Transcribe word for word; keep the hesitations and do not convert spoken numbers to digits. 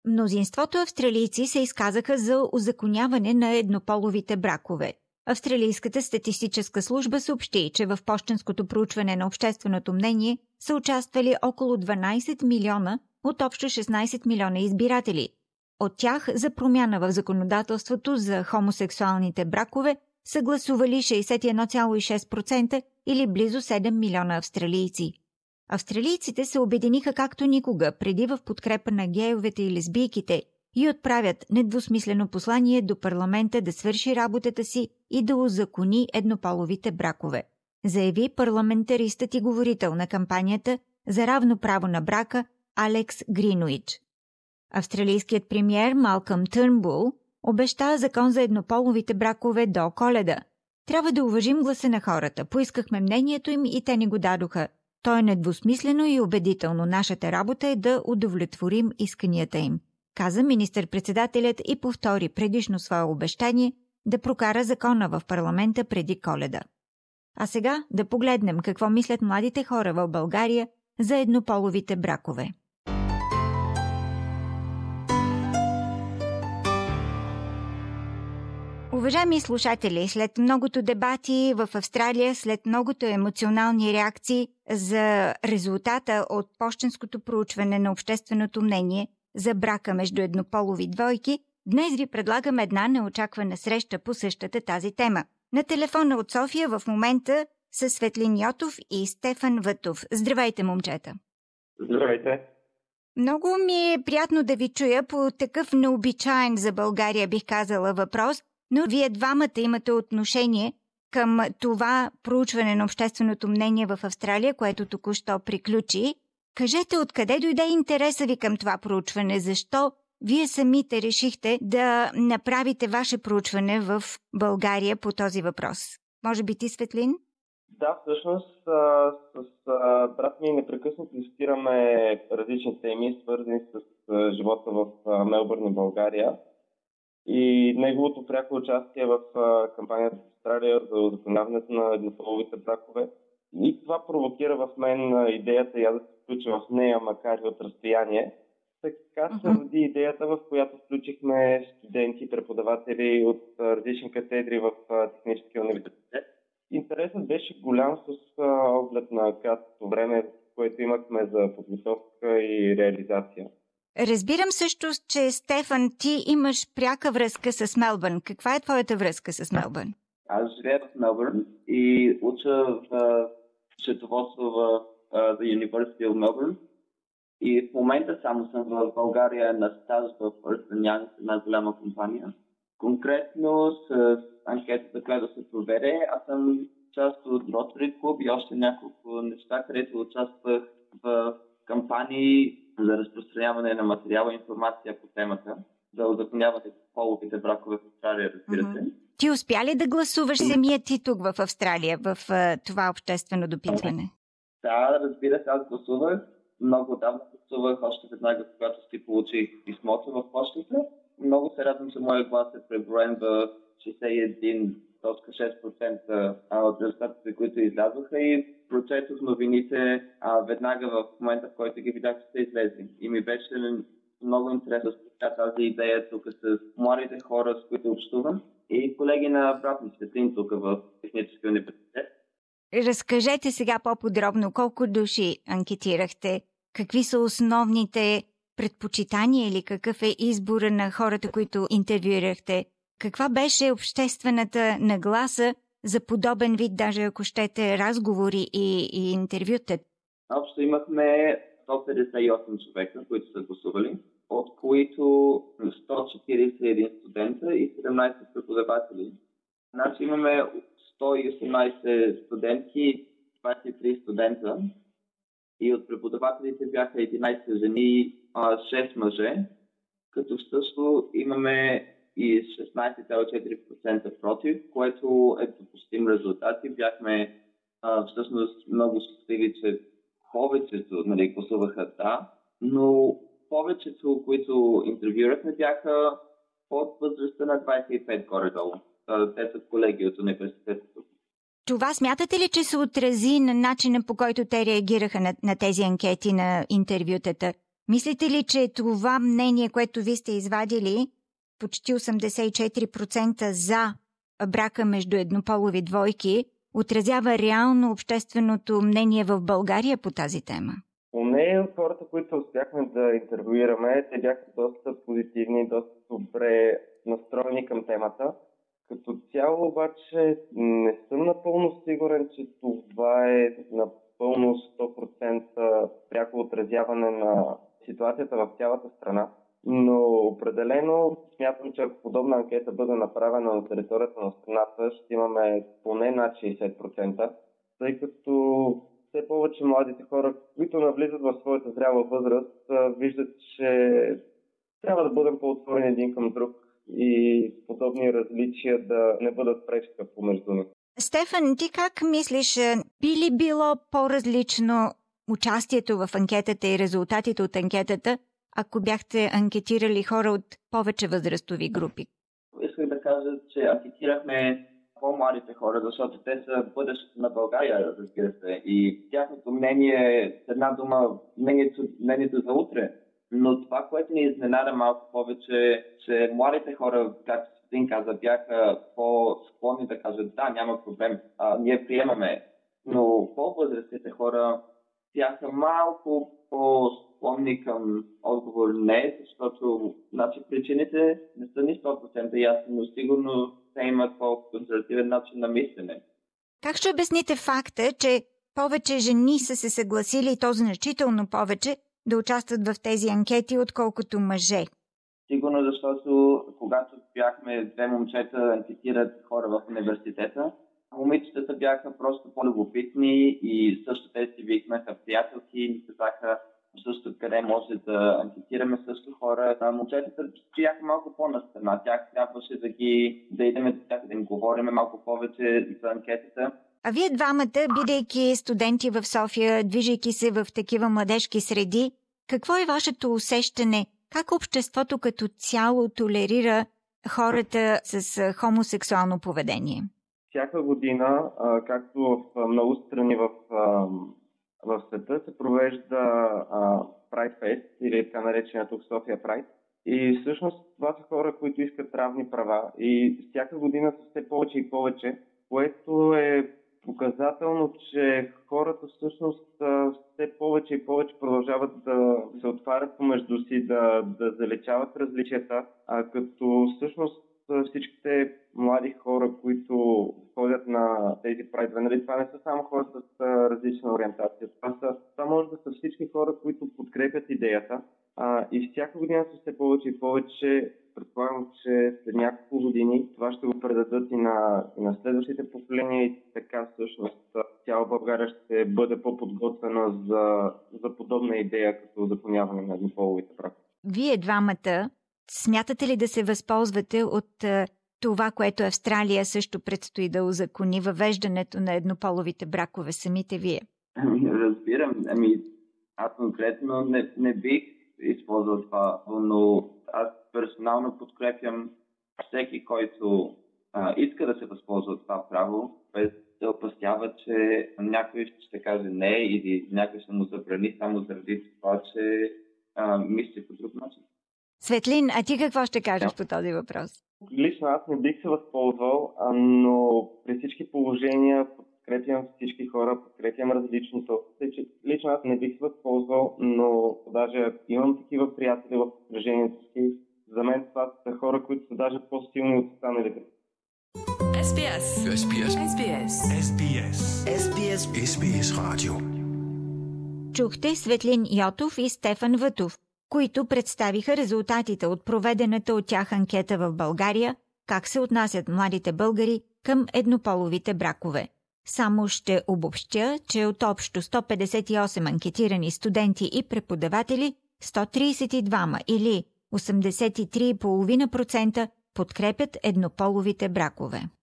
Мнозинството австралийци се изказаха за узаконяване на еднополовите бракове. Австралийската статистическа служба съобщи, че в пощенското проучване на общественото мнение са участвали около дванадесет милиона от общо шестнадесет милиона избиратели. От тях за промяна в законодателството за хомосексуалните бракове са гласували шейсет и едно цяло и шест процента или близо седем милиона австралийци. Австралийците се обединиха както никога преди в подкрепа на гейовете и лесбийките и отправят недвусмислено послание до парламента да свърши работата си и да узакони еднополовите бракове, заяви парламентаристът и говорител на кампанията за равно право на брака Алекс Гринуич. Австралийският премиер Малкъм Търнбул обеща закон за еднополовите бракове до Коледа. Трябва да уважим гласа на хората. Поискахме мнението им и те ни го дадоха. То е недвусмислено и убедително. Нашата работа е да удовлетворим исканията им, каза министър-председателят и повтори предишно свое обещание да прокара закона в парламента преди Коледа. А сега да погледнем какво мислят младите хора в България за еднополовите бракове. Уважаеми слушатели, след многото дебати в Австралия, след многото емоционални реакции за резултата от пощенското проучване на общественото мнение за брака между еднополови двойки, днес ви предлагам една неочаквана среща по същата тази тема. На телефона от София в момента са Светлин Йотов и Стефан Вътов. Здравейте, момчета! Здравейте! Много ми е приятно да ви чуя по такъв необичаен за България, бих казала, въпрос, но вие двамата имате отношение към това проучване на общественото мнение в Австралия, което току-що приключи. Кажете, откъде дойде интереса ви към това проучване? Защо вие самите решихте да направите ваше проучване в България по този въпрос? Може би ти, Светлин? Да, всъщност а, с а, брат ми непрекъснато дискутираме различни теми, свързани с а, живота в а, Мелбърн и България. И неговото пряко участие в а, кампанията в Австралия за узаконяването на еднополовите бракове. И това провокира в мен а, идеята я да се включа в нея, макар и от разстояние. Така се роди uh-huh. идеята, в която включихме студенти и преподаватели от а, различни катедри в а, Техническия университет. Интересът беше голям с а, оглед на краткото време, което имахме за подготовка и реализация. Разбирам също, че, Стефан, ти имаш пряка връзка с Мелбърн. Каква е твоята връзка с Мелбърн? Аз живея в Мелбърн и уча в счетоводство в uh, The University of Melbourne. И в момента само съм в България на стаж в Ernst and Young, една голяма компания. Конкретно с анкетата, която се проведе, аз съм част от Rotary Club и още няколко неща, където участвах в кампании за разпространяване на материала и информация по темата, за узаконяване на половите бракове в Австралия, разбира се. Mm-hmm. Ти успя ли да гласуваш самия ти тук в Австралия, в uh, това обществено допитване? Да, разбира се, аз гласувах. Много давно гласувах, още веднага, когато си получих писмото в почтата. Много се радвам, че моят глас е преброен в шейсет и един цяло и шест процента от резултатите, които излязоха, и прочетох новините а, веднага в момента, в който ги видях, че са излезли. И ми беше много интересно да тази идея тук с младите хора, с които общувам, и колеги на брат ми Светлин тук в Техническия университет. Разкажете сега по-подробно колко души анкетирахте, какви са основните предпочитания или какъв е избора на хората, които интервюирахте. Каква беше обществената нагласа за подобен вид, даже ако щете, разговори и, и интервюта? Общо имахме сто петдесет и осем човека, които са гласували, от които сто четиридесет и един студента и седемнадесет преподаватели. Значи имаме сто и осемнадесет студентки и двадесет и три студента, и от преподавателите бяха единадесет жени, шест мъже, като също имаме и шестнадесет цяло и четири процента против, което е допустим резултат, и бяхме а, всъщност много щастливи, че повечето, нали, гласуваха да, но повечето, които интервюрахме, бяха под възрастта на двадесет и пет горе-долу. Те са колеги от университета. Това смятате ли, че се отрази на начина, по който те реагираха на, на тези анкети, на интервютата? Мислите ли, че това мнение, което ви сте извадили, почти осемдесет и четири процента за брака между еднополови двойки, отразява реално общественото мнение в България по тази тема? Поне от хората, които успяхме да интервюираме, те бяха доста позитивни, доста добре настроени към темата. Като цяло обаче не съм напълно сигурен, че това е напълно сто процента пряко отразяване на ситуацията в цялата страна. Но определено смятам, че ако подобна анкета бъде направена на територията на страната, ще имаме поне над шейсет процента, тъй като все повече младите хора, които навлизат в своята зряла възраст, виждат, че трябва да бъдем по-отворени един към друг и подобни различия да не бъдат пречка помежду ни. Стефан, ти как мислиш, би ли било по-различно участието в анкетата и резултатите от анкетата, ако бяхте анкетирали хора от повече възрастови групи? Исках да кажа, че анкетирахме по-младите хора, защото те са бъдещето на България, разбира се. И тяхното мнение, с една дума, мнението, мнението за утре. Но това, което ни изненада малко повече, че младите хора, както Светлин каза, бяха по-склонни да кажат, да, няма проблем, а, ние приемаме. Но по-възрастните хора бяха малко по-склонни към отговор не, защото значи, причините не са ни сто процента ясни, но сигурно те имат по-консервативен начин на мислене. Как ще обясните факта, че повече жени са се съгласили, и то значително повече, да участват в тези анкети, отколкото мъже? Сигурно, защото когато бяхме две момчета анкетират хора в университета, момичетата бяха просто по-любопитни и също те си викнаха приятелки и ни казаха също къде може да анкетираме също хора. А момчетата бяха малко по-настрана. Тях трябваше да ги да идеме до тях, да им говорим малко повече за анкетата. А вие двамата, бидейки студенти в София, движейки се в такива младежки среди, какво е вашето усещане? Как обществото като цяло толерира хората с хомосексуално поведение? Всяка година, както в много страни в, в света, се провежда Pride Fest или така наречения тук София Pride. И всъщност това са хора, които искат равни права и всяка година са все повече и повече, което е показателно, че хората всъщност все повече и повече продължават да се отварят помежду си, да, да заличават различията, а като всъщност всичките млади хора, които ходят на тези прайдове, нали, това не са само хора с различна ориентация. Това, са, това може да са всички хора, които подкрепят идеята. А, и всяка година са все повече и повече. Предполагам, че след няколко години това ще го предадат и на, и на следващите поколения и така всъщност цяла България ще бъде по-подготвена за, за подобна идея като узаконяване на еднополовите бракове. Вие двамата смятате ли да се възползвате от това, което Австралия също предстои да узакони, въвеждането на еднополовите бракове, самите вие? Ами, разбирам. Ами, аз конкретно не, не бих използвал това, но аз персонално подкрепям всеки, който а, иска да се възползва от това право, без да опасява, че някой ще каже не или някой ще му забрани само заради това, че а, мисли по друг начин. Светлин, а ти какво ще кажеш по този въпрос? Лично аз не бих се възползвал, но при всички положения подкрепям всички хора, подкрепям различното. Лично аз не бих се възползвал, но даже имам такива приятели в окръжението си. За мен това са хора, които са даже по-силни от останалите. Ес Би Ес. Ес Би Ес. Ес Би Ес. Ес Би Ес. Ес Би Ес. Ес Би Ес радио. Чухте Светлин Йотов и Стефан Вътов, които представиха резултатите от проведената от тях анкета в България, как се отнасят младите българи към еднополовите бракове. Само ще обобщя, че от общо сто петдесет и осем анкетирани студенти и преподаватели, сто тридесет и два или осемдесет и три цяло и пет процента подкрепят еднополовите бракове.